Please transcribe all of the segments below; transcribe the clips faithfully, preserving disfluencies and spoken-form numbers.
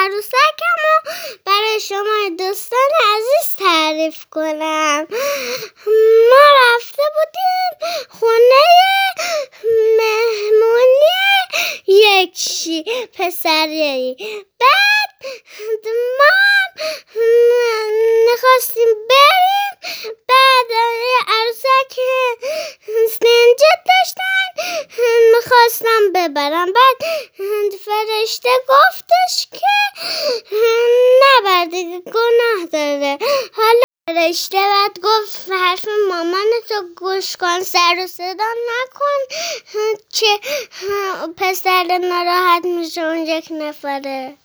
عروسکم رو برای شما دوستان عزیز تعریف کنم. ما رفته بودیم خونه مهمونی یک پسری. بعد ما میخواستیم بریم. بعد عروسک سنجد داشتن میخواستم ببرم. بعد فرشته گفتش که نبر دیگه، گناه داره. حالا فرشته بعد گفت حرف مامانتو گوش کن، سر و صدا نکن که پسر ناراحت میشه اون یک نفره.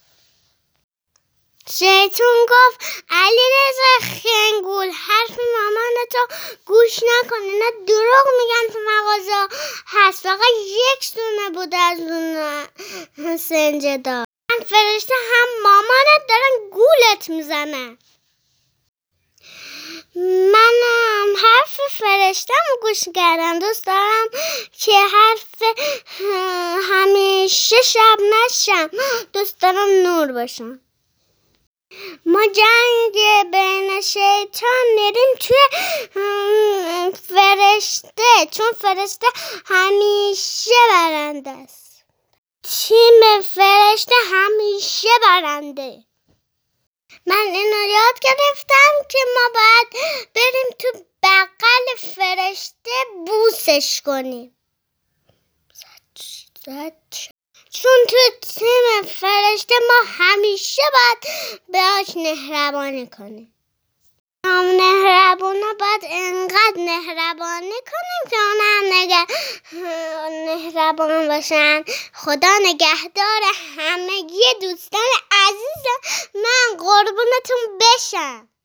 شیطون گفت علیرضا خنگول حرف مامانتو گوش نکن، اینا دروغ میگن تو مغازه هست، فقط یک دونه بود از اون سنجدا. فرشته هم مامانت دارن گولت میزنن. منم حرف فرشتم گوش کردم. دوست دارم که حرف همیشه شب نشم، دوست دارم نور باشم. ما جنگ بین شیطان میریم توی فرشته، چون فرشته همیشه برنده است. تیم فرشته همیشه برنده. من اینو یاد گرفتم که ما باید بریم تو بغل فرشته بوسش کنیم، چون تو تیم فرشته ما همیشه باید بهش مهربانی کنیم. هم مهربونا باید انقدر مهربانی کنیم که اون هم نگه مهربان باشن. خدا نگهدار همگی دوستان عزیزم، من قربونتون بشم.